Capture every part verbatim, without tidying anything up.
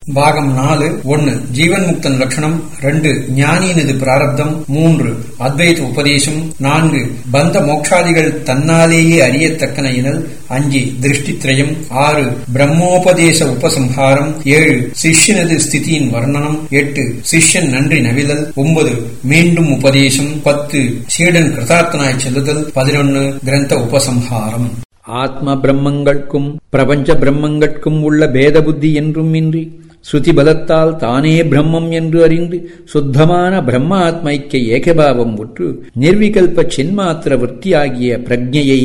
பாகம் நாலு. ஒன்னு ஜீவன் முக்தன் லட்சணம். ரெண்டு ஞானியினது பிராரப்தம். மூன்று அத்வைத உபதேசம். நான்கு பந்த மோட்சாதிகள் தன்னாலேயே அறியத்தக்கன எனல். அஞ்சு திருஷ்டித்ரயம். ஆறு பிரம்மோபதேச உபசம்ஹாரம். ஏழு சிஷ்யனது ஸ்திதியின் வர்ணனம். எட்டு சிஷ்யன் நன்றி நவிதல். ஒன்பது மீண்டும் உபதேசம். பத்து சீடன் கிருதார்த்தனாய் செல்லுதல். பதினொன்னு கிரந்த உபசம்ஹாரம். ஆத்ம பிரம்மங்கட்கும் பிரபஞ்ச பிரம்மங்கட்கும் உள்ள பேத புத்தி என்றும் இன்றி ஸ்ருதி பலத்தால் தானே பிரம்மம் என்று அறிந்து சுத்தமான பிரம்ம ஆத்மைக்க ஏகபாவம் உற்று நிர்விகல்ப சின்மாத்திர விற்த்தியாகிய பிரஜையை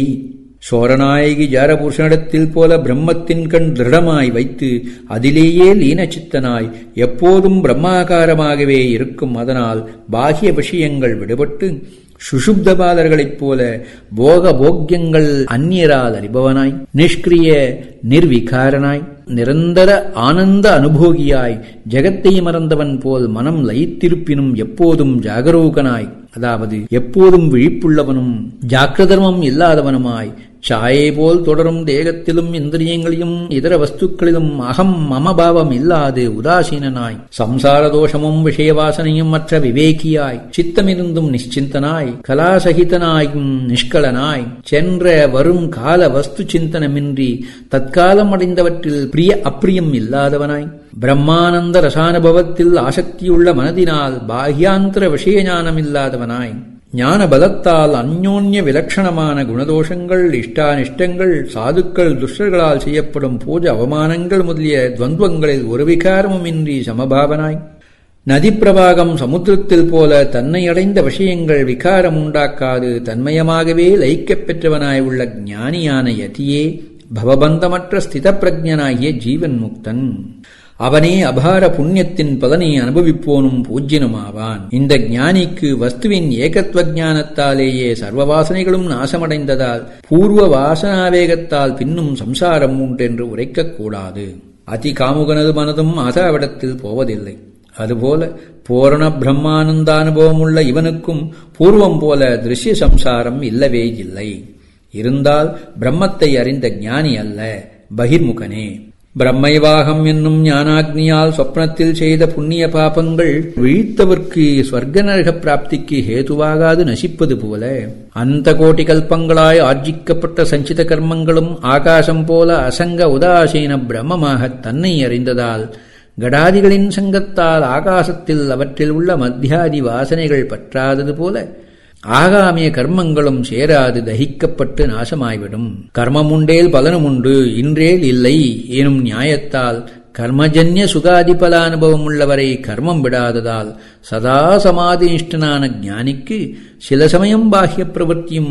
சோரநாயகி ஜாரபூஷணிடத்தில் போல பிரம்மத்தின் கண் திருடமாய் வைத்து அதிலேயே லீனச்சித்தனாய் எப்போதும் பிரம்மாகாரமாகவே இருக்கும். அதனால் பாகிய விஷயங்கள் விடுபட்டு சுஷுப்தபாலர்களைப் போல போக போக்கியங்கள் அந்நியரால் அறிபவனாய் நிஷ்கிரிய நிர்விகாரனாய் நிரந்தர ஆனந்த அனுபோகியாய் ஜெகத்தை மறந்தவன் போல் மனம் லயித்திருப்பினும் எப்போதும் ஜாகரூகனாய், அதாவது எப்போதும் விழிப்புள்ளவனும் ஜாக்கிரதர்மம் இல்லாதவனுமாய் சாயை போல் தொடரும் தேகத்திலும் இந்திரியங்களிலும் இதர வஸ்துக்களிலும் அகம் மமபாவம் இல்லாது உதாசீனனாய் சம்சார தோஷமும் விஷயவாசனையும் மற்ற விவேகியாய் சித்தமிருந்தும் நிಶ್ಚಿಂತனாய் கலாசகிதனாயும் நிஷ்கலனாய் சென்ற வரும் கால வஸ்து சிந்தனமின்றி தற்காலம் அடைந்தவற்றில் பிரிய அப்பிரியம் இல்லாதவனாய் பிரம்மானந்த ரசானுபவத்தில் ஆசக்தியுள்ள மனதினால் பாஹ்யாந்தர விஷய ஞானமில்லாதவனாய் ஞான பலத்தால் அந்யோன்ய விலட்சணமான குணதோஷங்கள் இஷ்டானிஷ்டங்கள் சாதுக்கள் துஷ்டர்களால் செய்யப்படும் பூஜை அவமானங்கள் முதலிய துவந்துவங்களில் ஒரு விகாரமுமின்றி சமபாவனாய் நதி பிரவாகம் சமுத்திரத்தில் போல தன்னை அடைந்த விஷயங்கள் விகாரம் உண்டாக்காது தன்மயமாகவே லயிக்கப் பெற்றவனாய் உள்ள ஞானியான யதியே பவபந்தமற்ற ஸ்தித பிரஜனாகிய ஜீவன் முக்தன். அவனே அபார புண்ணியத்தின் பலனை அனுபவிப்போனும் பூஜ்யனுமாவான். இந்த ஞானிக்கு வஸ்துவின் ஏகத்துவ ஞானத்தாலேயே சர்வ வாசனைகளும் நாசமடைந்ததால் பூர்வ வாசனாவேகத்தால் பின்னும் சம்சாரம் உண்டென்று உரைக்கக்கூடாது. அதி காமுகனது மனதும் ஆசாவிடத்தில் போவதில்லை. அதுபோல பூரண பிரம்மானந்தானுபவமுள்ள இவனுக்கும் பூர்வம் போல திருஷ்ய சம்சாரம் இல்லவே இல்லை. இருந்தால் பிரம்மத்தை அறிந்த ஞானி அல்ல, பகிர்முகனே. பிரம்மைவாகம் என்னும் ஞானாக்னியால் சொப்னத்தில் செய்த புண்ணிய பாபங்கள் விழித்தவர்க்கு ஸ்வர்க நரக பிராப்திக்கு ஹேதுவாகாது நசிப்பது போல அந்த கோட்டி கல்பங்களாய் ஆர்ஜிக்கப்பட்ட சஞ்சித கர்மங்களும் ஆகாசம் போல அசங்க உதாசீன பிரம்மமாக தன்னை அறிந்ததால் கடாதிகளின் சங்கத்தால் ஆகாசத்தில் அவற்றில் உள்ள மத்தியாதி வாசனைகள் பற்றாதது போல ஆகாமிய கர்மங்களும் சேராது தகிக்கப்பட்டு நாசமாய்விடும். கர்மமுண்டேல் பலனுமுண்டு இன்றேல் இல்லை எனும் நியாயத்தால் கர்மஜன்ய சுகாதி பலானுபவம் உள்ளவரை கர்மம் விடாததால் சதா சமாதினிஷ்டனான ஞானிக்கு சில சமயம் பாஹ்ய பிரவൃத்தியும்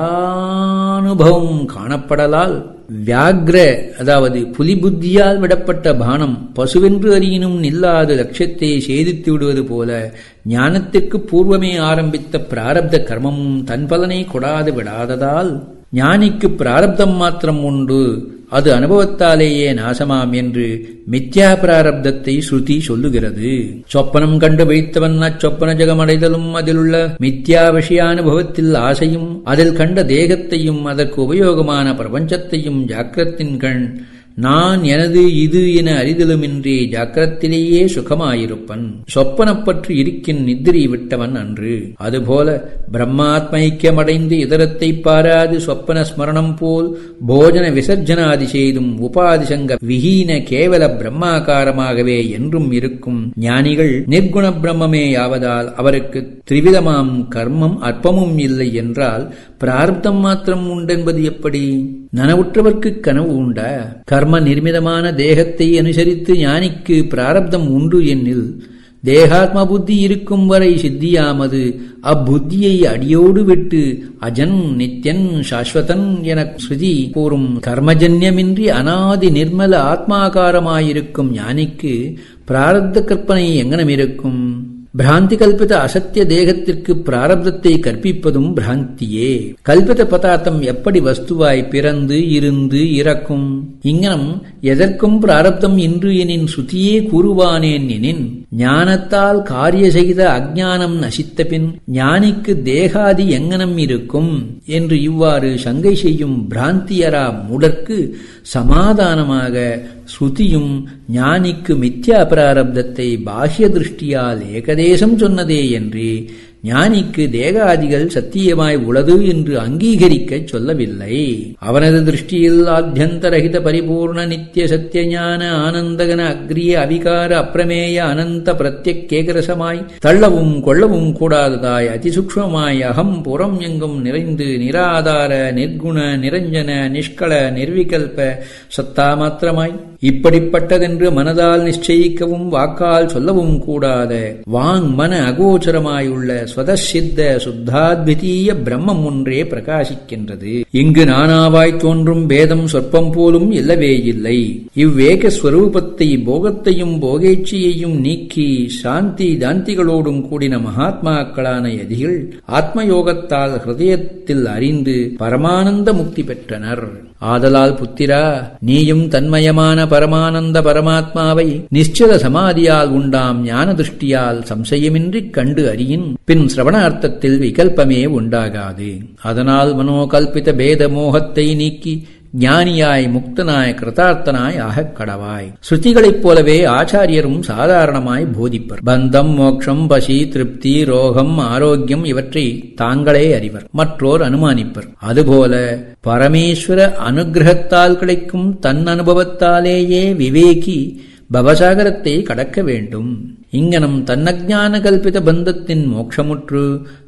பலானுபவம் காணப்படலால் வியாக்ர, அதாவது புலி புத்தியால் விடப்பட்ட பானம் பசுவென்று அறியினும் நில்லாத லட்சியத்தை சேதித்து விடுவது போல ஞானத்திற்கு பூர்வமே ஆரம்பித்த பிராரப்த கர்மமும் தன் பலனை கொடாது விடாததால் ஞானிக்கு பிராரப்தம் மாத்திரம் உண்டு, அது அனுபவத்தாலேயே நாசமாம் என்று மித்யா பிராரப்தத்தை ஸ்ருதி சொல்லுகிறது. சொப்பனம் கண்டு வைத்தவன் அச்சொப்பன ஜெகமடைதலும் அதிலுள்ள மித்யா விஷயானுபவத்தில் ஆசையும் அதில் கண்ட தேகத்தையும் அதற்கு உபயோகமான பிரபஞ்சத்தையும் ஜாக்கிரத்தின் கண் நான் எனது இது என அறிதலுமின்றி ஜாக்கிரத்திலேயே சுகமாயிருப்பன். சொப்பனப்பற்று இருக்கின் நித்திரை விட்டவன் அன்று. அதுபோல பிரம்மாத்மைக்கியமடைந்து இதரத்தை பாராது சொப்பன ஸ்மரணம் போல் போஜன விசர்ஜனாதி செய்தும் உபாதிசங்க விஹீன கேவல பிரம்மாகாரமாகவே என்றும் இருக்கும் ஞானிகள் நிர்குண பிரம்மமே யாவதால் அவருக்கு திரிவிதமாம் கர்மம் அற்பமும் இல்லை என்றால் பிராரப்தம் மாத்திரம் உண்டென்பது எப்படி? நனவுற்றவர்க்கு கனவு உண்டா? கர்ம நிர்மிதமான தேகத்தை அனுசரித்து ஞானிக்கு பிராரப்தம் உண்டு என்னில் தேகாத்ம புத்தி இருக்கும் வரை சித்தியாமது அப்புத்தியை அடியோடு விட்டு அஜன் நித்யன் சாஸ்வதன் என ஸ்ருதி கூறும் கர்மஜன்யமின்றி அனாதி நிர்மல ஆத்மாகாரமாயிருக்கும் ஞானிக்கு பிராரப்த கற்பனை எங்கனம் இருக்கும்? பிராந்தி கல்பித அசத்திய தேகத்திற்கு பிராரப்தத்தை கற்பிப்பதும் பிராந்தியே. கல்பித பதார்த்தம் எப்படி வஸ்துவாய் பிறந்து இருந்து இறக்கும்? இங்கனம் எதற்கும் பிராரப்தம் இன்று எனின் சுத்தியே கூறுவானேன் எனின் ஞானத்தால் காரிய செய்த அஞ்ஞானம் நசித்த பின் ஞானிக்கு தேகாதி எங்கனம் இருக்கும் என்று இவ்வாறு சங்கை செய்யும் பிராந்தியரா மூடற்கு சமாதானமாக ஸ்ருதியும் ஞானிக்கு மித்யா பிராரப்தத்தை பாஹ்ய திருஷ்டியால் ஏகதேசம் சொன்னதே என்று ஞானிக்கு தேகாதிகள் சத்தியமாய் உளது என்று அங்கீகரிக்கச் சொல்லவில்லை. அவனது திருஷ்டியில் ஆத்யந்தரகித பரிபூர்ண நித்திய சத்தியஞான ஆனந்தகன அக்ரிய அவிகார அப்பிரமேய அனந்த பிரத்யேகரசமாய் தள்ளவும் கொள்ளவும் கூடாததாய் அதிசூக்ஷ்மமாய் அகம் புறம் எங்கும் நிறைந்து நிராதார நிர்குண நிரஞ்சன நிஷ்கள நிர்விகல்ப சத்தா மாத்திரமாய் இப்படிப்பட்டதென்று மனதால் நிச்சயிக்கவும் வாக்கால் சொல்லவும் கூடாத வாங் மன அகோச்சரமாயுள்ள ஸ்வதசித்த சுத்தாத்விதீய பிரம்மம் ஒன்றே பிரகாசிக்கின்றது. இங்கு நானாவாய் தோன்றும் பேதம் சொற்பம் போலும் இல்லவே இல்லை. இவ்வேக ஸ்வரூபத்தை போகத்தையும் போகேட்சியையும் நீக்கி சாந்தி தாந்திகளோடும் கூடின மகாத்மாக்களான யதிகள் ஆத்மயோகத்தால் ஹிருதயத்தில் அறிந்து பரமானந்த முக்தி பெற்றனர். ஆதலால் புத்திரா, நீயும் தன்மயமான பரமானந்த பரமாத்மாவை நிశ్చல சமாதியால் உண்டாம் ஞான திருஷ்டியால் சம்சயமின்றி கண்டு அறியின். பின் சிரவணார்த்தத்தில் விகல்பமே உண்டாகாது. அதனால் மனோகல்பித பேத மோகத்தை நீக்கி ஞானியாய் முக்தனாய் கிருதார்த்தனாய் ஆகக் கடவாய். ஸ்ருதிகளைப் போலவே ஆச்சாரியரும் சாதாரணமாய் போதிப்பர். பந்தம், மோட்சம், பசி, திருப்தி, ரோகம், ஆரோக்கியம் இவற்றை தாங்களே அறிவர், மற்றோர் அனுமானிப்பர். அதுபோல பரமேஸ்வர அனுகிரகத்தால் கிடைக்கும் தன் அனுபவத்தாலேயே விவேகி பவசாகரத்தை கடக்க வேண்டும். இங்கனம் தன்னஜான கல்பித பந்தத்தின் மோட்சமுற்று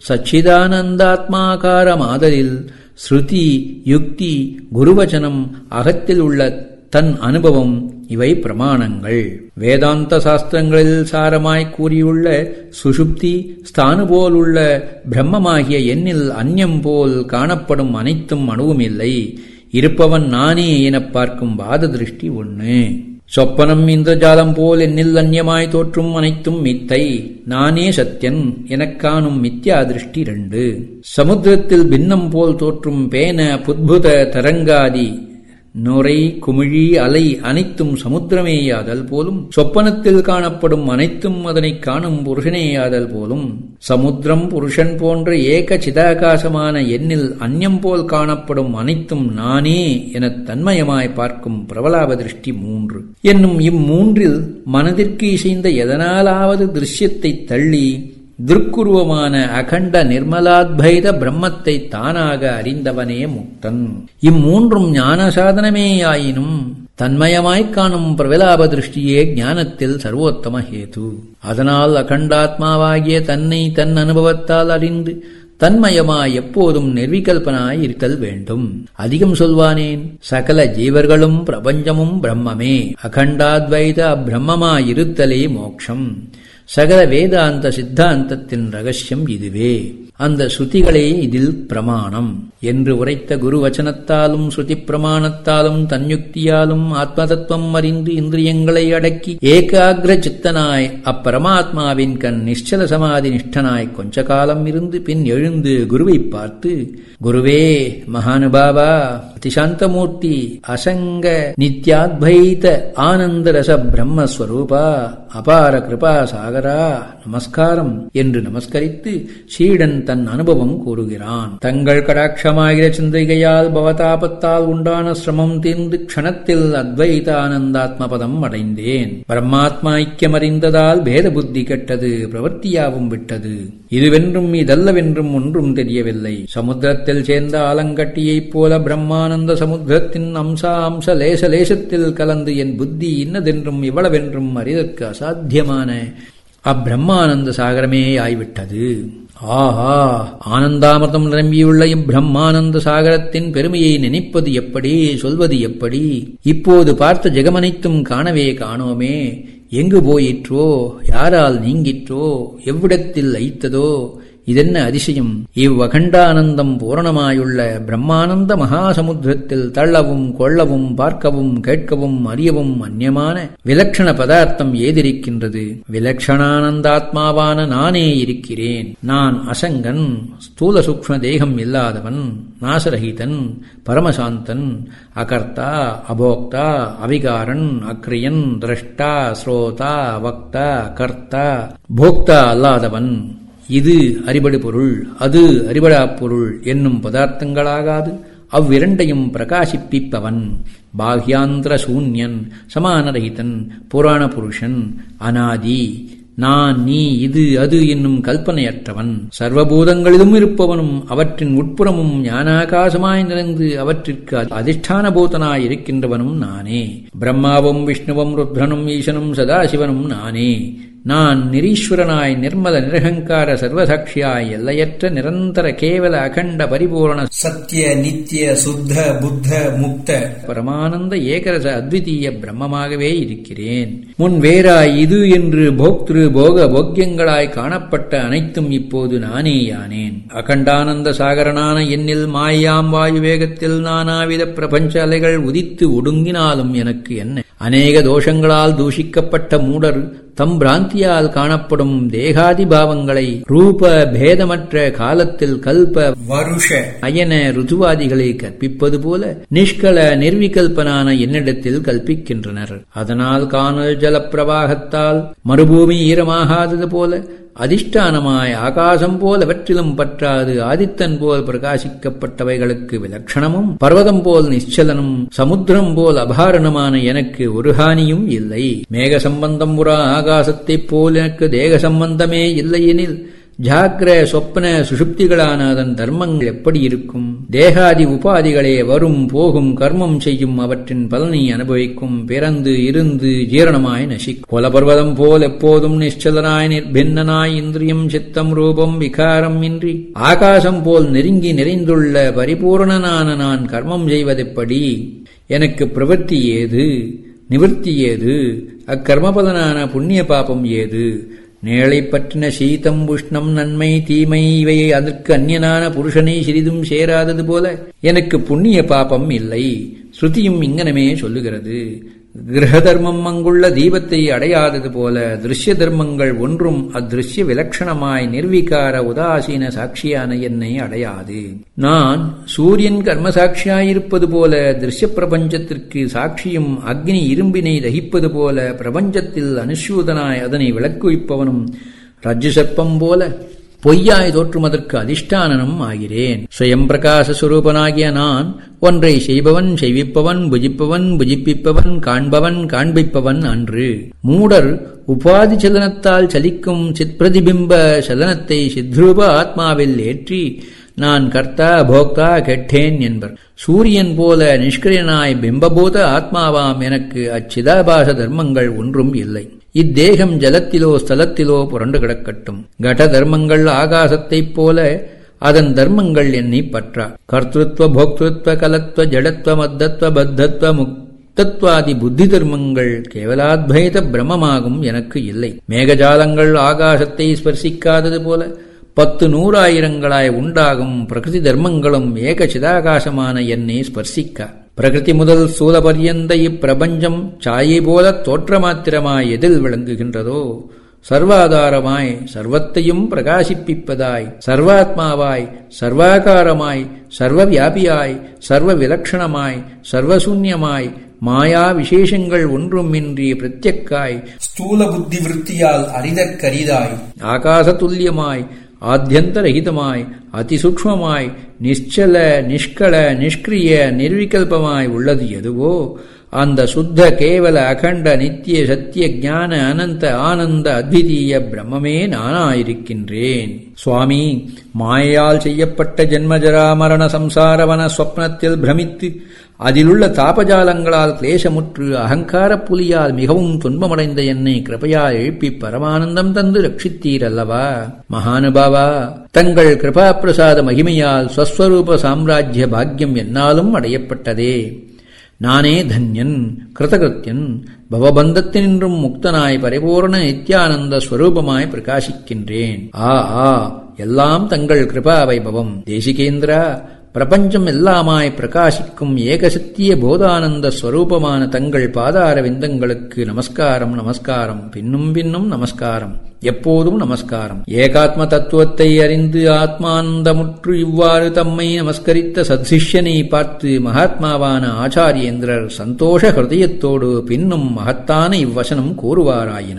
சச்சிதானந்தாத்மாகார மாதலில் ஸ்ருதி, யுக்தி, குருவச்சனம், அகத்தில் உள்ள தன் அனுபவம் இவை பிரமாணங்கள். வேதாந்த சாஸ்திரங்களில் சாரமாய் கூறியுள்ள சுஷுப்தி ஸ்தானு போல் உள்ள பிரம்மமாகிய எண்ணில் அந்நியம் போல் காணப்படும் அனைத்தும் அணுவுமில்லை. இருப்பவன் நானே எனப் பார்க்கும் வாத திருஷ்டி ஒன்று. சொப்பனம் இந்திரஜாலம் போல் என்னில் அந்நியமாய் தோற்றும் அனைத்தும் மித்தை, நானே சத்தியன் எனக் காணும் மித்யா திருஷ்டி இரண்டு. சமுத்திரத்தில் பின்னம் போல் தோற்றும் பேன புத்புத தரங்காதி நுரை குமிழி அலை அனைத்தும் சமுத்திரமேயாதல் போலும், சொப்பனத்தில் காணப்படும் அனைத்தும் அதனை காணும் புருஷனேயாதல் போலும், சமுத்திரம் புருஷன் போன்ற ஏக சிதாகாசமான எண்ணில் அந்நியம் போல் காணப்படும் அனைத்தும் நானே எனத் தன்மயமாய் பார்க்கும் பிரபலாப திருஷ்டி மூன்று என்னும் இம்மூன்றில் மனதிற்கு இசைந்த எதனாலாவது திருஷ்யத்தை தள்ளி திருக்குருவமான அகண்ட நிர்மலாத்வைத பிரம்மத்தை தானாக அறிந்தவனே முக்தன். இம்மூன்றும் ஞான சாதனமேயாயினும் தன்மயமாய்க் காணும் பிரவிலாப திருஷ்டியே ஞானத்தில் சர்வோத்தம ஹேது. அதனால் அகண்டாத்மாவாகிய தன்னை தன் அனுபவத்தால் அறிந்து தன்மயமாய் எப்போதும் நிர்விகல்பனாய் இருத்தல் வேண்டும். அதிகம் சொல்வானேன், சகல ஜீவர்களும் பிரபஞ்சமும் பிரம்மமே. அகண்டாத்வைத அப்பிரம்மமாயிருத்தலே மோட்சம். சகல வேதாந்த சித்தாந்தத்தின் ரகசியம் இதுவே. அந்த ஸ்ருதிகளே இதில் பிரமாணம் என்று உரைத்த குரு வச்சனத்தாலும் ஸ்ருதி பிரமாணத்தாலும் தன்யுக்தியாலும் ஆத்மதத்துவம் அறிந்து இந்திரியங்களை அடக்கி ஏகாகிர சித்தனாய் அப்பரமாத்மாவின் கண் நிశ్చல சமாதி நிஷ்டனாய் கொஞ்ச காலம் இருந்து பின் எழுந்து குருவை பார்த்து, குருவே மகானுபாவா, அதிசாந்தமூர்த்தி, அசங்க நித்யாத்வைத ஆனந்த ரச பிரம்மஸ்வரூபா, அபார கிருபா சாகரா, நமஸ்காரம் என்று நமஸ்கரித்து சீடன் தன் அனுபவம் கூறுகிறான். தங்கள் கடாட்சமாகிற சிந்திகையால் பவதாபத்தால் உண்டான சிரமம் தீர்ந்து க்ஷணத்தில் அத்வைத ஆனந்தாத்மபதம் அடைந்தேன். பிரம்மாத்மா ஐக்கியமறிந்ததால் பேத புத்தி கெட்டது, பிரவர்த்தியாவும் விட்டது. இதுவென்றும் இதல்லவென்றும் ஒன்றும் தெரியவில்லை. சமுத்திரத்தில் சேர்ந்த ஆலங்கட்டியைப் போல பிரம்மானந்த சமுத்திரத்தின் அம்சா அம்ச லேச லேசத்தில் கலந்து என் புத்தி இன்னதென்றும் இவ்வளவென்றும் அறிதற்கு அசாத்தியமான அப்பிரம்மானந்த சாகரமே ஆய்விட்டது. ஆஹா, ஆனந்தாமிர்தம் நிரம்பியுள்ள இப்பிரம்மானந்த சாகரத்தின் பெருமையை நினைப்பது எப்படி, சொல்வது எப்படி? இப்போது பார்த்த ஜெகமனைத்தும் காணவே காணோமே. எங்கு போயிற்றோ, யாரால் நீங்கிற்றோ, எவ்விடத்தில் லயித்ததோ? இதென்ன அதிசயம்! இவ்வகண்டானந்தம் பூரணமாயுள்ள பிரம்மானந்த மகாசமுத்திரத்தில் தள்ளவும் கொள்ளவும் பார்க்கவும் கேட்கவும் அறியவும் அந்நியமான விலட்சண பதார்த்தம் ஏதிருக்கின்றது. விலட்சணானந்தாத்மாவான நானே இருக்கிறேன். நான் அசங்கன், ஸ்தூல சூக்ஷ்ம தேகம் இல்லாதவன், நாசரகிதன், பரமசாந்தன், அகர்த்தா, அபோக்தா, அவிகாரன், அக்ரியன், திரஷ்டா, ஸ்ரோதா, வக்தா, கர்த்தா, போக்தா அல்லாதவன். இது அறிபடு பொருள், அது அறிபடா பொருள் என்னும் பதார்த்தங்களாகாது அவ்விரண்டையும் பிரகாசிப்பிப்பவன், பாஹ்யாந்திர சூன்யன், சமானரகிதன், புராண புருஷன், அநாதி, நான், நீ, இது, அது என்னும் கல்பனையற்றவன், சர்வபூதங்களிலும் இருப்பவனும் அவற்றின் உட்புறமும் ஞானாகாசமாய் நிறைந்து அவற்றிற்கு அதிஷ்டான பூதனாய் இருக்கின்றவனும் நானே. பிரம்மாவும் விஷ்ணுவும் ருத்ரனும் ஈசனும் சதாசிவனும் நானே. நான் நிரீஸ்வரனாய் நிர்மல நிரகங்கார சர்வசாட்சியாய் எல்லையற்ற நிரந்தர கேவல அகண்ட பரிபூரண சத்திய நித்திய சுத்த புத்த முக்த பரமானந்த ஏகரச அத்விதீய பிரம்மமாகவே இருக்கிறேன். முன் வேறாய் இது என்று போக்திரு போக போக்கியங்களாய் காணப்பட்ட அனைத்தும் இப்போது நானே யானேன். அகண்டானந்த சாகரனான என்னில் மாயாம் வாயு வேகத்தில் நானாவித பிரபஞ்ச அலைகள் உதித்து ஒடுங்கினாலும் எனக்கு என்ன? அநேக தோஷங்களால் தூஷிக்கப்பட்ட மூடர் தம் பிராந்தியால் காணப்படும் தேகாதிபாவங்களை ரூப பேதமற்ற காலத்தில் கல்ப வருஷ அயன ருதுவாதிகளை கற்பிப்பது போல நிஷ்கல நிர்விகல்பனான என்னிடத்தில் கல்பிக்கின்றனர். அதனால் காணல் ஜல பிரவாகத்தால் மறுபூமி ஈரமாகாதது போல அதிஷ்டானமாய் ஆகாசம் போல் அவற்றிலும் பற்றாது ஆதித்தன் போல் பிரகாசிக்கப்பட்டவைகளுக்கு விலட்சணமும் பர்வதம் போல் நிச்சலனும் சமுத்திரம் போல் அபாரணமான எனக்கு ஒரு ஹானியும் இல்லை. மேக சம்பந்தம் உரா ஆகாசத்தைப் போல் எனக்கு தேக சம்பந்தமே இல்லையெனில் ஜாக்கிர சொப்ன சுஷுப்திகளான அதன் தர்மங்கள் எப்படி இருக்கும்? தேகாதி உபாதிகளே வரும் போகும் கர்மம் செய்யும் அவற்றின் பலனை அனுபவிக்கும், பிறந்து இருந்து ஜீரணமாய் நசிக்கும். புலபர்வதம் போல் எப்போதும் நிశ్చலனாய் நிர்பின்னனாய் இந்திரியம் சித்தம் ரூபம் விகாரம் இன்றி ஆகாசம் போல் நெருங்கி நிறைந்துள்ள பரிபூரணனான நான் கர்மம் செய்வதெப்படி? எனக்கு பிரவൃத்தி ஏது? நிவர்த்தி ஏது? அக்கர்மபலனான புண்ணிய பாபம் ஏது? நேளை பற்றின சீதம் உஷ்ணம் நன்மை தீமை இவை அதற்கு அந்நியனான புருஷனை சிறிதும் சேராதது போல எனக்கு புண்ணிய பாபம் இல்லை. ஸ்ருதியும் இங்கனமே சொல்லுகிறது. கிரக தர்மம் அங்குள்ள தீபத்தை அடையாதது போல திருஷ்ய தர்மங்கள் ஒன்றும் அத்ருஷ்ய விலட்சணமாய் நிர்விகார உதாசீன சாட்சியான என்னை அடையாது. நான் சூரியன் கர்மசாட்சியாயிருப்பது போல திருஷ்ய பிரபஞ்சத்திற்கு சாட்சியும் அக்னி இரும்பினை தகிப்பது போல பிரபஞ்சத்தில் அனுசூதனாய் அதனை விளக்குவிப்பவனும் ரஜ்ஜு சர்ப்பம் போல பொய்யாய் தோற்றுமதற்கு அதிஷ்டானனும் ஆகிறேன். ஸ்வயம் பிரகாச சுரூபனாகிய நான் ஒன்றை செய்பவன், செய்விப்பவன், புஜிப்பவன், புஜிப்பிப்பவன், காண்பவன், காண்பிப்பவன் அன்று. மூடர் உபாதி சலனத்தால் சலிக்கும் சித்பிரதிபிம்ப சலனத்தை சித்ரூப ஆத்மாவில் ஏற்றி நான் கர்த்தா போக்தா கெட்டேன் என்பர். சூரியன் போல நிஷ்கிரியனாய் பிம்பபூத ஆத்மாவாம் எனக்கு அச்சிதாபாச தர்மங்கள் ஒன்றும் இல்லை. இத்தேகம் ஜலத்திலோ ஸ்தலத்திலோ புரண்டு கிடக்கட்டும். கட தர்மங்கள் ஆகாசத்தைப் போல அதன் தர்மங்கள் என்னை பற்றா. கர்த்திருவ போக்திருத்வ கலத்வ ஜடத்வ மத்தத்வ பத்தத்வ முக்தத்வாதி புத்தி தர்மங்கள் கேவலாத்வைத பிரம்மமாகும் எனக்கு இல்லை. மேகஜாலங்கள் ஆகாசத்தை ஸ்பர்சிக்காதது போல பத்து நூறாயிரங்களாய் உண்டாகும் பிரகிருதி தர்மங்களும் ஏக சிதாகாசமான என்னை ஸ்பர்சிக்கா. பிரகிருதி முதல் சூல பர்யந்த இப்பிரபஞ்சம் சாயை போல தோற்றமாத்திரமாய் எதில் விளங்குகின்றதோ சர்வாதாரமாய் சர்வத்தையும் பிரகாசிப்பிப்பதாய் சர்வாத்மாவாய் சர்வாகாரமாய் சர்வவியாபியாய் சர்வ விலட்சணமாய் சர்வசூன்யமாய் மாயா விசேஷங்கள் ஒன்றுமின்றி பிரத்யக்காய் ஸ்தூல புத்தி விருத்தியால் அரிதற்கரிதாய் ஆகாசதுல்யமாய் ஆத்யந்தரகிதமாய் அதிசூக்ஷ்மமாய் நிశ్చல நிஷ்கல நிஷ்கிரிய நிர்விகல்பமாய் உள்ளது எதுவோ அந்த சுத்த கேவல அகண்ட நித்திய சத்திய ஞான அனந்த ஆனந்த அத்விதீய பிரம்மமே நானாயிருக்கின்றேன். சுவாமி, மாயால் செய்யப்பட்ட ஜென்மஜரா மரண சம்சாரவன ஸ்வப்னத்தில் பிரமித்து அதிலுள்ள தாபஜாலங்களால் கிளேசமுற்று அகங்கார புலியால் மிகவும் துன்பமடைந்த என்னை கிருபையால் எழுப்பி பரமானந்தம் தந்து ரட்சித்தீர் அல்லவா? மகானுபாவா, தங்கள் கிருபா பிரசாத மகிமையால் ஸ்வஸ்வரூப சாம்ராஜ்ய பாக்கியம் என்னாலும் அடையப்பட்டதே. நானே தன்யன், கிருதகிருத்தியன், பவபந்தத்தினின்றும் முக்தனாய் பரிபூர்ண நித்யானந்த ஸ்வரூபமாய் பிரகாசிக்கின்றேன். ஆ ஆ எல்லாம் தங்கள் கிருபா வைபவம். தேசிகேந்திரா, பிரபஞ்சம் எல்லாமாய் பிரகாசிக்கும் ஏகசத்திய போதானந்த ஸ்வரூபமான தங்கள் பாதார விந்தங்களுக்கு நமஸ்காரம் நமஸ்காரம் பின்னும் பின்னும் நமஸ்காரம், எப்போதும் நமஸ்காரம். ஏகாத்ம தத்துவத்தை அறிந்து ஆத்மானந்தமுற்று இவ்வாறு தம்மை நமஸ்கரித்த சத்சிஷ்யனை பார்த்து மகாத்மாவான ஆச்சாரியேந்திரர் சந்தோஷ ஹிருதயத்தோடு பின்னும் மகத்தான இவ்வசனம் கூறுவாராயினர்.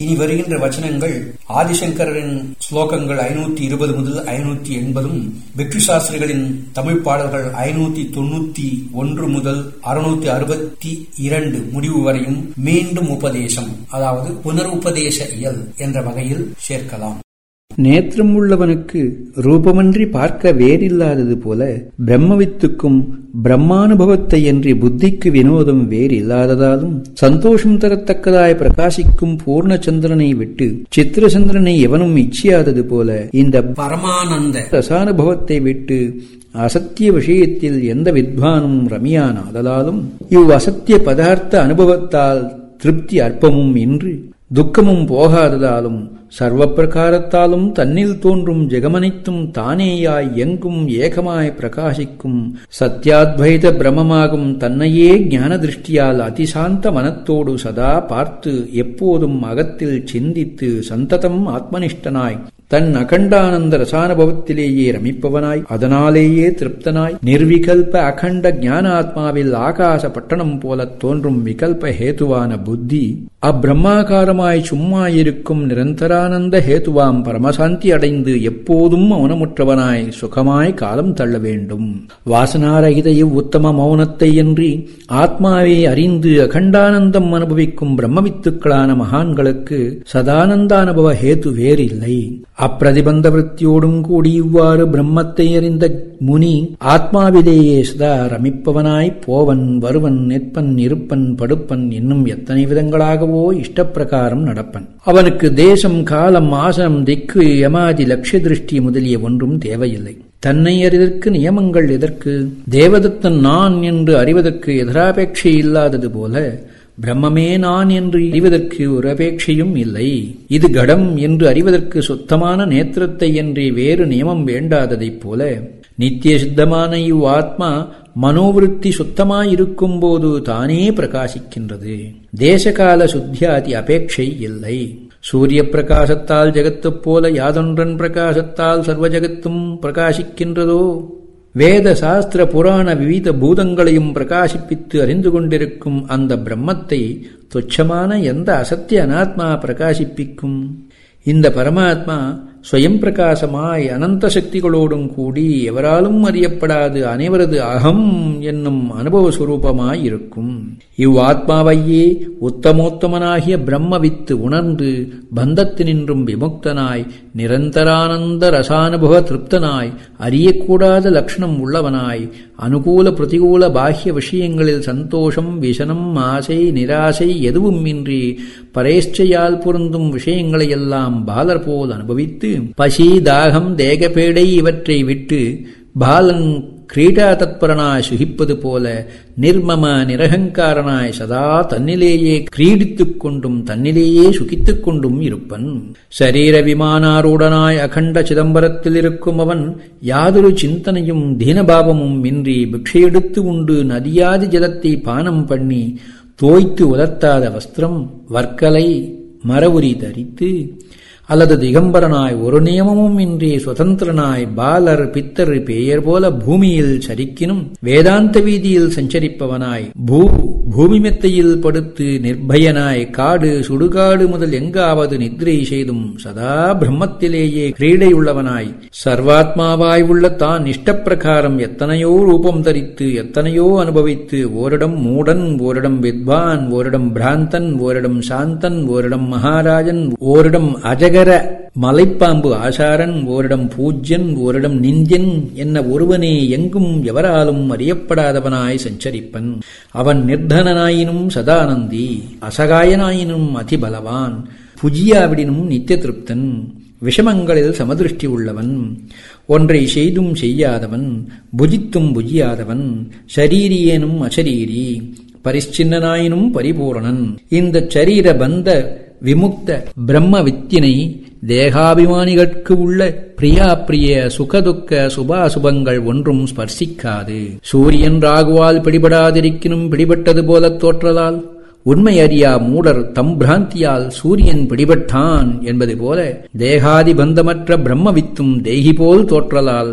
இனி வருகின்ற வச்சனங்கள் ஆதிசங்கரின் ஸ்லோகங்கள் ஐநூத்தி இருபது முதல் ஐநூத்தி எண்பதும் பிக்ஷு சாஸ்திரிகளின் தமிழ் பாடல்கள் ஐநூத்தி தொண்ணூத்தி ஒன்று முதல் அறுநூத்தி அறுபத்தி இரண்டு முடிவு வரையும் மீண்டும் உபதேசம், அதாவது புனர் உபதேச இயல் என்ற வகையில் சேர்க்கலாம். நேத்திரம் உள்ளவனுக்கு ரூபமன்றி பார்க்க வேறில்லாதது போல பிரம்மவித்துக்கும் பிரம்மானுபவத்தை அன்றி புத்திக்கு வினோதம் வேறில்லாததாலும் சந்தோஷம் தரத்தக்கதாய் பிரகாசிக்கும் பூர்ணச்சந்திரனை விட்டு சித்திரச்சந்திரனை எவனும் இச்சியாதது போல இந்த பரமானந்த ரசானுபவத்தை விட்டு அசத்திய விஷயத்தில் எந்த வித்வானும் ரமியானாதலாலும் இவ் அசத்திய பதார்த்த அனுபவத்தால் திருப்தி அற்பமும் இன்றி துக்கமும் போகாததாலும் சர்வ பிரகாரத்தாலும் தன்னில் தோன்றும் ஜெகமனைத்தும் தானேயாய் எங்கும் ஏகமாய் பிரகாசிக்கும் சத்யாத்வைத பிரமமாகும் தன்னையே ஞான திருஷ்டியால் அதிசாந்த மனத்தோடு சதா பார்த்து எப்போதும் அகத்தில் சிந்தித்து சந்ததம் ஆத்மனிஷ்டனாய் தன் அகண்டானந்த ரசானுபவத்திலேயே ரமிப்பவனாய் அதனாலேயே திருப்தனாய் நிர்விகல்ப அகண்ட ஞான ஆத்மாவில் ஆகாச பட்டணம் போல தோன்றும் விகல்ப ஹேதுவான புத்தி அப்பிரம்மாகாரமாய் சும்மாயிருக்கும் நிரந்தரானந்த ஹேதுவாம் பரமசாந்தி அடைந்து எப்போதும் மௌனமுற்றவனாய் சுகமாய் காலம் தள்ள வேண்டும். வாசனாரகித இவ் உத்தம மௌனத்தை அன்றி ஆத்மாவை அறிந்து அகண்டானந்தம் அனுபவிக்கும் பிரம்மவித்துக்களான மகான்களுக்கு சதானந்தானுபவ ஹேது வேறில்லை. அப்பிரதிபந்த விருத்தியோடும் கூடி இவ்வாறு பிரம்மத்தை அறிந்த முனி ஆத்மாவிலேயே சதா ரமிப்பவனாய் போவன் வருவன் நிற்பன் இருப்பன் படுப்பன் என்னும் எத்தனை விதங்களாகவோ இஷ்டப்பிரகாரம் நடப்பன். அவனுக்கு தேசம் காலம் ஆசனம் திக்கு யமாதி லட்சிய திருஷ்டி முதலிய ஒன்றும் தேவையில்லை. தன்னை அறிவதற்கு நியமங்கள் எதற்கு? தேவதத்தன் நான் என்று அறிவதற்கு எதிராபேட்சை இல்லாதது போல பிரம்மமே நான் என்று அறிவதற்கு ஒரு அபேட்சையும் இல்லை. இது கடம் என்று அறிவதற்கு சுத்தமான நேத்திரத்தை என்று வேறு நியமம் வேண்டாததைப் போல நித்திய சித்தமான இவ் ஆத்மா மனோவிருத்தி சுத்தமாயிருக்கும் போது தானே பிரகாசிக்கின்றது. தேசகால சுத்தியாதி அபேட்சை இல்லை. சூரிய பிரகாசத்தால் ஜெகத்துப் போல யாதொன்றன் பிரகாசத்தால் சர்வ ஜெகத்தும் பிரகாசிக்கின்றதோ? வேத சாஸ்திர புராண விவித பூதங்களையும் பிரகாசிப்பித்து அறிந்து கொண்டிருக்கும் அந்த பிரம்மத்தை துச்சமான எந்த அசத்திய அனாத்மா பிரகாசிப்பிக்கும்? இந்த பரமாத்மா ஸ்வயம் பிரகாசமாய் அனந்த சக்திகளோடும் கூடி எவராலும் அறியப்படாது அனைவரது அகம் என்னும் அனுபவ சுரூபமாயிருக்கும். இவ் ஆத்மாவையே உத்தமோத்தமனாகிய பிரம்மவித்து உணர்ந்து பந்தத்தினின்றும் விமுக்தனாய் நிரந்தரானந்த ரசானுபவ திருப்தனாய் அறியக்கூடாத லட்சணம் உள்ளவனாய் அனுகூல பிரதிகூல பாஹ்ய விஷயங்களில் சந்தோஷம் விசனம் ஆசை நிராசை எதுவும் இன்றி பரேஷ்டையால் பொருந்தும் விஷயங்களையெல்லாம் பாலர் போல் அனுபவித்து பசி தாகம் தேகபேடை இவற்றை விட்டு பாலன் கிரீடா தத்பரனாய் சுகிப்பது போல நிர்மம நிரகங்காரனாய் சதா தன்னிலேயே கிரீடித்துக் கொண்டும் தன்னிலேயே சுகித்துக் கொண்டும் இருப்பன். சரீர விமானாரூடனாய் அகண்ட சிதம்பரத்தில் இருக்கும் அவன் யாதொரு சிந்தனையும் தீனபாவமும் இன்றி பிக்ஷையெடுத்து உண்டு நதியாதி ஜலத்தை பானம் பண்ணி தோய்த்து உலர்த்தாத வஸ்திரம் வர்க்கலை மரவுரி தரித்து அல்லது திகம்பரனாய் ஒரு நியமமும் இன்றி சுதந்திரனாய் பாலர் பித்தர் பேயர் போல பூமியில் சரிக்கினும் வேதாந்த வீதியில் சஞ்சரிப்பவனாய் பூ பூமி மெத்தையில் படுத்து நிர்பயனாய் காடு சுடுகாடு முதல் எங்காவது நித்ரை செய்தும் சதா பிரம்மத்திலேயே கிரீடையுள்ளவனாய் சர்வாத்மாவாய் உள்ள தான் இஷ்டப்பிரகாரம் எத்தனையோ ரூபம் தரித்து எத்தனையோ அனுபவித்து ஓரிடம் மூடன் ஓரிடம் வித்வான் ஓரிடம் பிராந்தன் ஓரிடம் சாந்தன் ஓரிடம் மகாராஜன் ஓரிடம் அஜக மலைப்பாம்பு ஆசாரன் ஓரிடம் பூஜ்யன் ஓரிடம் நிந்தியன் என்ன ஒருவனே எங்கும் எவராலும் அறியப்படாதவனாய் சஞ்சரிப்பன். அவன் நிர்தனனாயினும் சதானந்தி அசகாயனாயினும் அதிபலவான் புஜியாவிடினும் நித்திய திருப்தன் விஷமங்களில் சமதிருஷ்டி உள்ளவன் ஒன்றை செய்தும் செய்யாதவன் புஜித்தும் புஜியாதவன் ஷரீரியேனும் அசரீரி பரிச்சின்னனாயினும் பரிபூரணன். இந்த சரீர பந்த விமுக்த பிரம்ம வித்தினை தேகாபிமானிகளுக்கு உள்ள பிரியா பிரிய சுகதுக்க சுபாசுபங்கள் ஒன்றும் ஸ்பர்சிக்காது. சூரியன் ராகுவால் பிடிபடாதிருக்கினும் பிடிபட்டது போல தோற்றலால் உண்மை அறியா மூடர் தம் பிராந்தியால் சூரியன் பிடிபட்டான் என்பது போல தேகாதி பந்தமற்ற பிரம்மவித்தும் தேகி போல் தோற்றலால்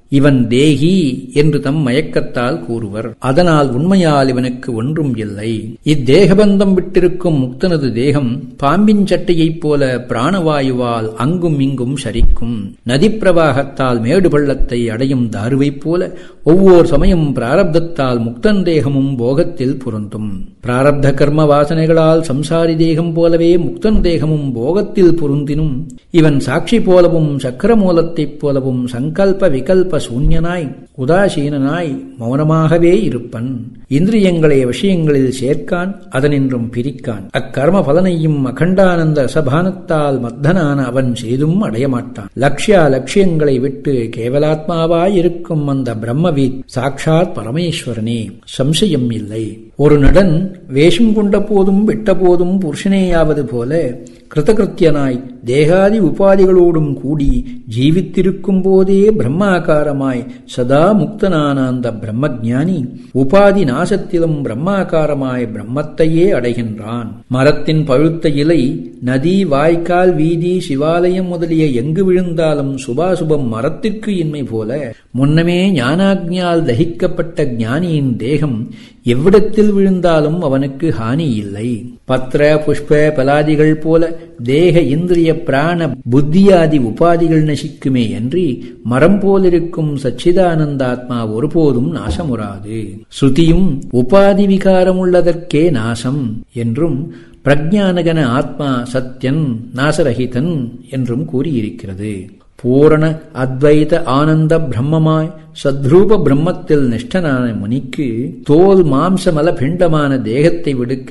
இவன் தேகி என்று தம் மயக்கத்தால் கூறுவர். அதனால் உண்மையால் இவனுக்கு ஒன்றும் இல்லை. இத்தேகபந்தம் விட்டிருக்கும் முக்தனது தேகம் பாம்பின் சட்டையைப் போல பிராணவாயுவால் அங்கும் இங்கும் சரிக்கும். நதிப்பிரவாகத்தால் மேடு பள்ளத்தை அடையும் தாருவைப் போல ஒவ்வொரு சமயம் பிராரப்தத்தால் முக்தன் தேகமும் போகத்தில் பொருந்தும். பிராரப்த கர்ம வாசனைகளால் சம்சாரி தேகம் போலவே முக்தன் தேகமும் போகத்தில் பொருந்தினும் இவன் சாட்சி போலவும் சக்கரமூலத்தைப் போலவும் சங்கல்ப விகல்ப சூன்யனாய் உதாசீனனாய் மௌனமாகவே இருப்பன். இந்திரியங்களை விஷயங்களில் சேர்க்கான், அதனின்றும் பிரிக்கான். அக்கர்ம பலனையும் அகண்டானந்த ரசபானத்தால் மத்தனான அவன் செய்தும் அடையமாட்டான். லட்சியா லட்சியங்களை விட்டு கேவலாத்மாவாயிருக்கும் அந்த பிரம்மவித் சாட்சாத் பரமேஸ்வரனே, சம்சயம் இல்லை. ஒரு நடன் வேஷம் கொண்ட போதும் விட்ட போதும் புருஷனேயாவது போல கிருதகிருத்தியனாய் தேகாதி உபாதிகளோடும் கூடி ஜீவித்திருக்கும் போதே பிரம்மாகாரமாய் சதா முக்தனான அந்த பிரம்மஞானி உபாதி நாசத்திலும் பிரம்மாகாரமாய் பிரம்மத்தையே அடைகின்றான். மரத்தின் பழுத்த இலை நதி, வாய்க்கால், வீதி, சிவாலயம் முதலிய எங்கு விழுந்தாலும் சுபாசுபம் மரத்திற்கு இன்மை போல முன்னமே ஞானாக்ஞால் தகிக்கப்பட்ட ஞானியின் தேகம் எவ்விடத்தில் விழுந்தாலும் அவனுக்கு ஹானி இல்லை. பத்திர புஷ்ப பலாதிகள் போல தேக இந்திரிய பிராண புத்தியாதி உபாதிகள் நசிக்குமே அன்றி மரம் போலிருக்கும் சச்சிதானந்தாத்மா ஒருபோதும் நாசமுறாது. ஸ்ருதியும் உபாதி விகாரம் உள்ளதற்கே நாசம் என்றும் பிரஜானகன ஆத்மா சத்யன் நாசரகிதன் என்றும் கூறியிருக்கிறது. பூரண அத்வைத ஆனந்த பிரம்மமாய் சத்ரூப பிரம்மத்தில் நிஷ்டனான முனிக்கு தோல் மாம்சமல பிண்டமான தேகத்தை விடுக்க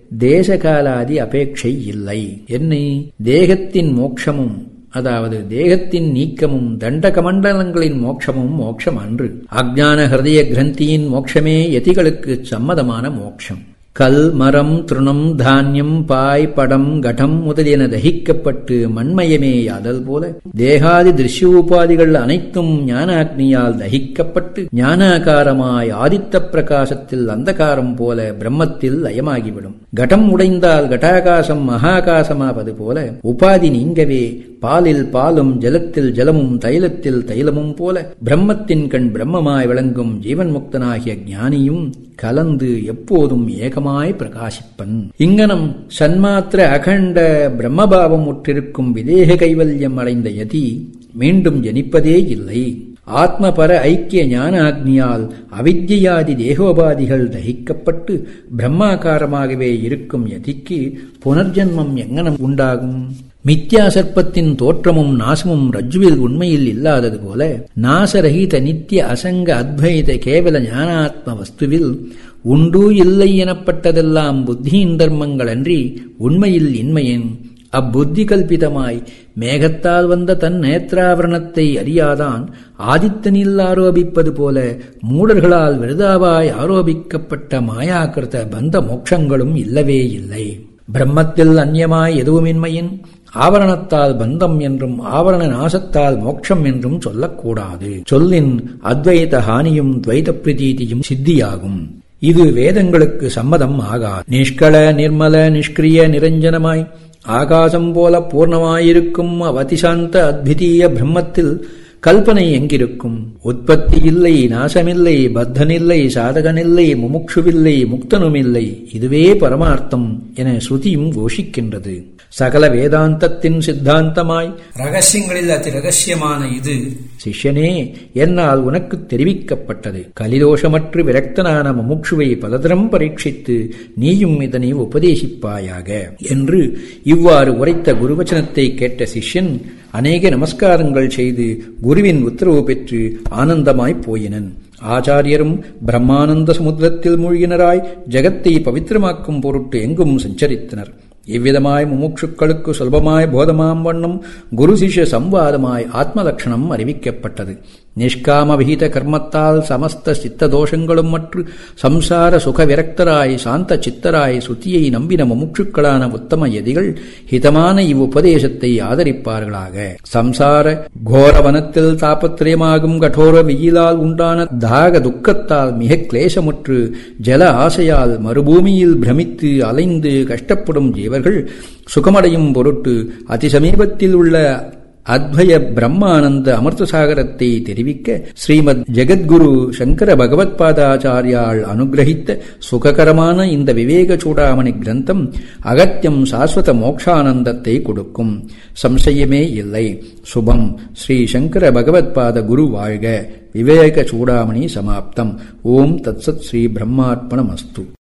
தேசகாலாதி அபேட்சை இல்லை. என்னை தேகத்தின் மோட்சமும் அதாவது தேகத்தின் நீக்கமும் தண்டகமண்டலங்களின் மோட்சமும் மோட்சம் அன்று. அஞ்ஞான ஹிருதய கிரந்தியின் மோட்சமே யதிகளுக்கு சம்மதமான மோட்சம். கல், மரம், திருணம், தானியம், பாய், படம், கடம் முதலியன தகிக்கப்பட்டு மண்மயமேயாதல் போல தேகாதி திருஷ்யோபாதிகள் அனைத்தும் ஞானாக்னியால் தகிக்கப்பட்டு ஞானாகாரமாய் ஆதித்த பிரகாசத்தில் அந்தகாரம் போல பிரம்மத்தில் லயமாகிவிடும். கடம் உடைந்தால் கட்டாகாசம் மகாகாசமாவது போல உபாதி நீங்கவே பாலில் பாலும் ஜலத்தில் ஜலமும் தைலத்தில் தைலமும் போல பிரம்மத்தின் கண் பிரம்மமாய் விளங்கும் ஜீவன் முக்தனாகிய ஞானியும் கலந்து எப்போதும் ஏகமாய் பிரகாசிப்பன். இங்கனம் சன்மாத்திர அகண்ட பிரம்மபாவம் உற்றிருக்கும் விதேக கைவல்யம் அடைந்த யதி மீண்டும் ஜனிப்பதே இல்லை. ஆத்மபர ஐக்கிய ஞான அக்னியால் அவித்யாதி தேகோபாதிகள் தகிக்கப்பட்டு பிரம்மாகாரமாகவே இருக்கும் யதிக்கு புனர்ஜன்மம் எங்கனம் உண்டாகும்? மித்யா சர்ப்பத்தின் தோற்றமும் நாசமும் ரஜ்ஜுவில் உண்மையில் இல்லாதது போல நாசரகித நித்திய அசங்க அத்வைத கேவல ஞானாத்ம வஸ்துவில் உண்டு இல்லை எனப்பட்டதெல்லாம் புத்தியின் தர்மங்கள் அன்றி உண்மையில் இன்மையின் அப்புத்தி கல்பிதமாய் மேகத்தால் வந்த தன் நேத்ராவரணத்தை அறியாதான் ஆதித்தனில் ஆரோபிப்பது போல மூடர்களால் விருதாவாய் ஆரோபிக்கப்பட்ட மாயாக்கிருத பந்த மோட்சங்களும் இல்லவே இல்லை. பிரம்மத்தில் அந்நியமாய் எதுவுமின்மையின் ஆவரணத்தால் பந்தம் என்றும் ஆவரண நாசத்தால் மோட்சம் என்றும் சொல்லக்கூடாது. சொல்லின் அத்வைத ஹானியும் துவைத பிரதீதியும் சித்தியாகும். இது வேதங்களுக்கு சம்மதம் ஆகாது. நிஷ்கள நிர்மல நிஷ்கிரிய நிரஞ்சனமாய் ஆகாசம் போல பூர்ணமாயிருக்கும் அவதிசாந்த அத்விதீய பிரம்மத்தில் கல்பனை எங்கிருக்கும்? உற்பத்தி இல்லை, நாசமில்லை, பத்தனில்லை, சாதகனில்லை, முமுட்சுவில்லை, முக்தனுமில்லை. இதுவே பரமார்த்தம் என ஸ்ருதியும் கோஷிக்கின்றது. சகல வேதாந்தத்தின் சித்தாந்தமாய் ரகசியங்களில் அதி ரகசியமான இது சிஷ்யனே என்னால் உனக்கு தெரிவிக்கப்பட்டது. கலிதோஷமற்று விரக்தனான முமுட்சுவை பலதரம் பரீட்சித்து நீயும் இதனை உபதேசிப்பாயாக என்று இவ்வாறு உரைத்த குருவச்சனத்தை கேட்ட சிஷ்யன் அநேக நமஸ்காரங்கள் செய்து குருவின் உத்தரவு பெற்று ஆனந்தமாய்ப் போயினன். ஆச்சாரியரும் பிரம்மானந்த சமுத்திரத்தில் மூழ்கினராய் ஜகத்தை பவித்திரமாக்கும் பொருட்டு எங்கும் சஞ்சரித்தனர். இவ்விதமாய் முமுட்சுக்களுக்கு சுலபமாய் போதமாம் வண்ணம் குரு சிஷ்ய சம்வாதமாய் ஆத்மலட்சணம் அறிவிக்கப்பட்டது. நிஷ்காம விகித கர்மத்தால் சமஸ்த சித்த தோஷங்களும் மற்ற சம்சார சுக விரக்தராய் சாந்த சித்தராய் சுத்தியை நம்பின முமுட்சுக்களான உத்தம யதிகள் ஹிதமான இவ்வுபதேசத்தை ஆதரிப்பார்களாக. சம்சார கோரவனத்தில் தாபத்திரயமாகும் கடோர வெயிலால் உண்டான தாக துக்கத்தால் மிக கிளேசமுற்று ஜல ஆசையால் மறுபூமியில் பிரமித்து அலைந்து கஷ்டப்படும் ஜீவர்கள் சுகமடையும் பொருட்டு அதிசமீபத்தில் உள்ள அத்வய பிரம்மானந்த அமிர்தசாகரத்தை தெரிவிக்க ஸ்ரீமத் ஜெகத்குரு சங்கர பகவத்பாதாச்சாரியால் அனுகிரகித்த சுககரமான இந்த விவேக சூடாமணி கிரந்தம் அகத்தியம் சாஸ்வத மோக்ஷானந்தத்தை கொடுக்கும். சம்சயமே இல்லை. சுபம். ஸ்ரீ சங்கர பகவத்பாத குரு வாழ்க. விவேக சூடாமணி சமாப்தம். ஓம் தத்சத். ஸ்ரீ பிரம்மார்ப்பணமஸ்து.